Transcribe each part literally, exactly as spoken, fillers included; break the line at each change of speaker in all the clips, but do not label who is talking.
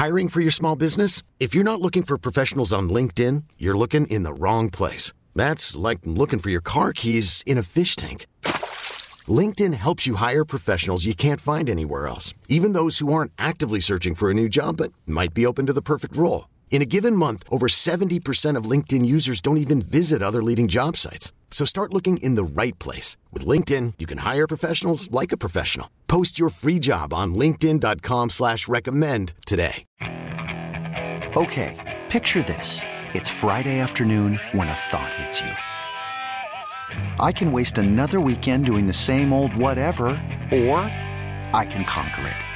Hiring for your small business? If you're not looking for professionals on LinkedIn, you're looking in the wrong place. That's like looking for your car keys in a fish tank. LinkedIn helps you hire professionals you can't find anywhere else, even those who aren't actively searching for a new job but might be open to the perfect role. In a given month, over seventy percent of LinkedIn users don't even visit other leading job sites. So start looking in the right place. With LinkedIn, you can hire professionals like a professional. Post your free job on linkedin dot com slash recommend today.
Okay, picture this. It's Friday afternoon when a thought hits you. I can waste another weekend doing the same old whatever, or I can conquer it.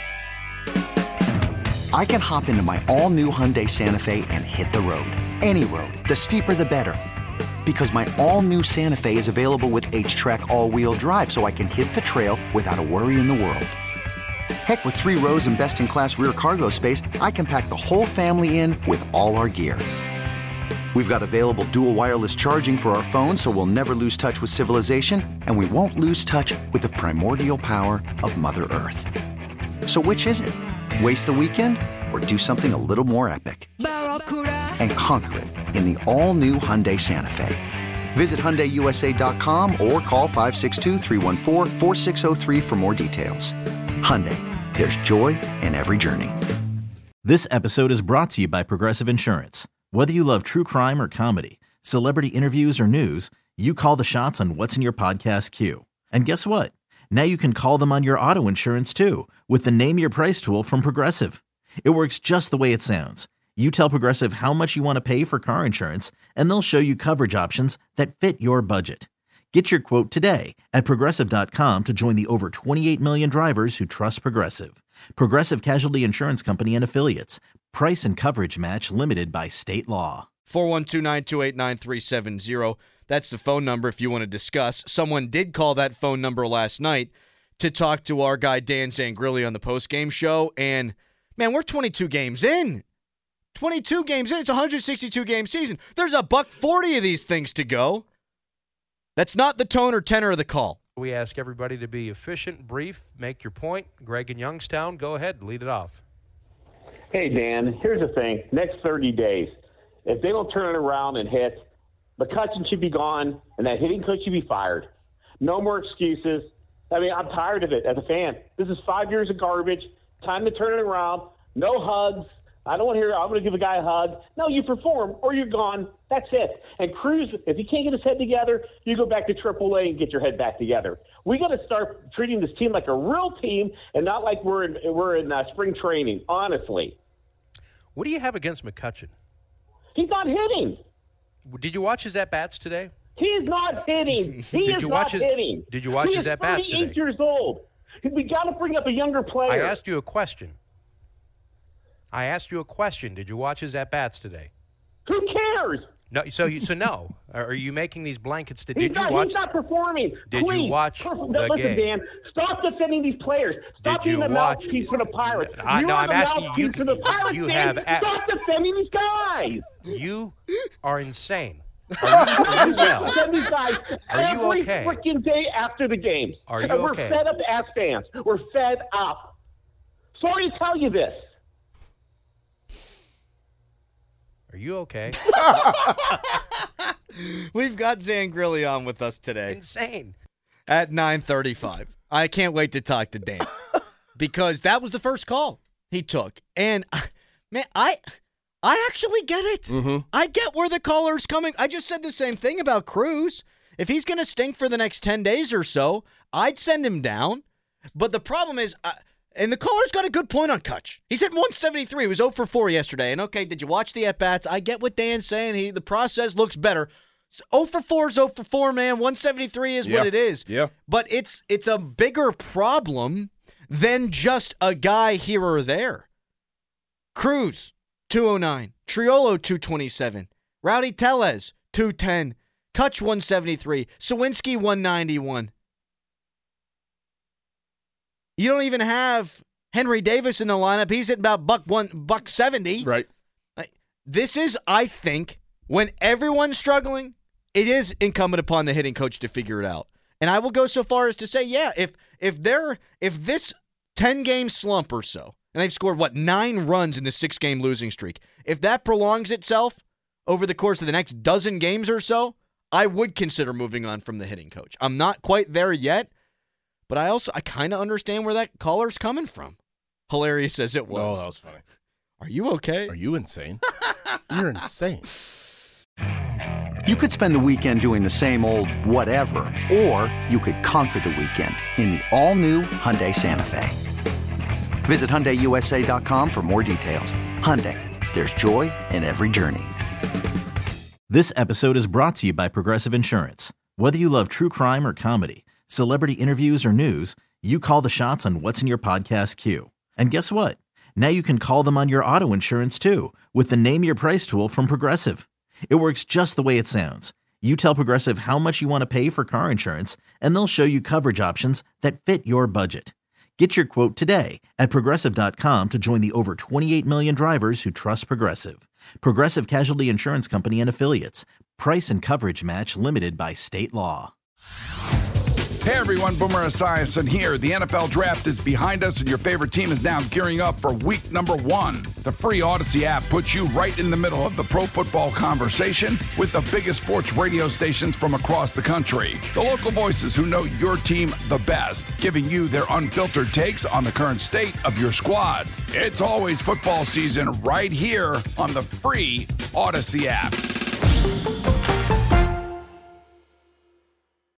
I can hop into my all-new Hyundai Santa Fe and hit the road. Any road. The steeper, the better. Because my all-new Santa Fe is available with H-Track all-wheel drive, so I can hit the trail without a worry in the world. Heck, with three rows and best-in-class rear cargo space, I can pack the whole family in with all our gear. We've got available dual wireless charging for our phones, so we'll never lose touch with civilization, and we won't lose touch with the primordial power of Mother Earth. So which is it? Waste the weekend or do something a little more epic? And conquer it in the all-new Hyundai Santa Fe. Visit Hyundai U S A dot com or call five six two, three one four, four six zero three for more details. Hyundai, there's joy in every journey.
This episode is brought to you by Progressive Insurance. Whether you love true crime or comedy, celebrity interviews or news, you call the shots on what's in your podcast queue. And guess what? Now you can call them on your auto insurance too with the Name Your Price tool from Progressive. It works just the way it sounds. You tell Progressive how much you want to pay for car insurance, and they'll show you coverage options that fit your budget. Get your quote today at Progressive dot com to join the over twenty-eight million drivers who trust Progressive. Progressive Casualty Insurance Company and Affiliates. Price and coverage match limited by state law.
four one two, nine two eight, nine three seven zero. That's the phone number if you want to discuss. Someone did call that phone number last night to talk to our guy Dan Zangrilli on the postgame show. And, man, we're twenty-two games in. twenty-two games in. It's a one hundred sixty-two game season. There's a buck forty of these things to go. That's not the tone or tenor of the call.
We ask everybody to be efficient, brief, make your point. Greg in Youngstown, go ahead, lead it off.
Hey, Dan, here's the thing. Next thirty days, if they don't turn it around and hit, McCutchen should be gone, and that hitting coach should be fired. No more excuses. I mean, I'm tired of it as a fan. This is five years of garbage. Time to turn it around. No hugs. I don't want to hear, I'm going to give a guy a hug. No, you perform or you're gone. That's it. And Cruz, if he can't get his head together, you go back to triple A and get your head back together. We got to start treating this team like a real team and not like we're in, we're in uh, spring training, honestly.
What do you have against McCutchen?
He's not hitting.
Did you watch his at-bats today?
He is not hitting. He
did
is
you
not
watch his,
hitting.
Did you watch
he
his at-bats today?
He's thirty-eight years old. We got to bring up a younger player.
I asked you a question. I asked you a question. Did you watch his at-bats today?
Who cares?
No. So you so no. Are you making these blankets? To, did
he's
you
not,
watch?
He's not performing.
Did
Please,
you watch
perf-
the
listen,
game?
Dan, stop defending these players. Stop
Did
being
you
the
watch?
mouthpiece for the Pirates.
I
you
know.
are
I'm
the
asking you.
mouthpiece for the Pirates,
You
Dan.
have. A-
Stop defending these guys.
You are insane. Are you, are you well?
Defend these guys
Are you
every
okay?
freaking day after the games.
Are you
and we're
okay?
fed up as fans. We're fed up. Sorry to tell you this.
Are you okay?
We've got Zangrilli on with us today.
Insane.
At nine thirty-five. I can't wait to talk to Dan because that was the first call he took. And, man, I I actually get it.
Mm-hmm.
I get where the caller's coming. I just said the same thing about Cruz. If he's going to stink for the next ten days or so, I'd send him down. But the problem is, uh, and the caller's got a good point on Kutch. He's hit one seventy-three. He was zero for four yesterday. And, okay, did you watch the at-bats? I get what Dan's saying. He The process looks better. zero for four is zero for four, man. one seventy-three is
yeah.
what it is.
Yeah.
But it's it's a bigger problem than just a guy here or there. Cruz, two oh nine. Triolo, two twenty-seven. Rowdy Tellez, two ten. Kutch, one seventy-three. Sawinski, one ninety-one. You don't even have Henry Davis in the lineup. He's at about buck one, buck seventy.
Right.
This is, I think, when everyone's struggling, it is incumbent upon the hitting coach to figure it out. And I will go so far as to say, yeah, if if they're if this ten-game slump or so And they've scored, what, nine runs in the six-game losing streak. If that prolongs itself over the course of the next dozen games or so, I would consider moving on from the hitting coach. I'm not quite there yet, but I also, I kind of understand where that caller's coming from. Hilarious as it was.
Oh, that was funny.
Are you okay?
Are you insane? You're insane.
You could spend the weekend doing the same old whatever, or you could conquer the weekend in the all-new Hyundai Santa Fe. Visit Hyundai U S A dot com for more details. Hyundai, there's joy in every journey.
This episode is brought to you by Progressive Insurance. Whether you love true crime or comedy, celebrity interviews or news, you call the shots on what's in your podcast queue. And guess what? Now you can call them on your auto insurance too with the Name Your Price tool from Progressive. It works just the way it sounds. You tell Progressive how much you want to pay for car insurance, and they'll show you coverage options that fit your budget. Get your quote today at Progressive dot com to join the over twenty-eight million drivers who trust Progressive. Progressive Casualty Insurance Company and Affiliates. Price and coverage match limited by state law.
Hey everyone, Boomer Esiason here. The N F L Draft is behind us and your favorite team is now gearing up for week number one. The free Odyssey app puts you right in the middle of the pro football conversation with the biggest sports radio stations from across the country. The local voices who know your team the best, giving you their unfiltered takes on the current state of your squad. It's always football season right here on the free Odyssey app.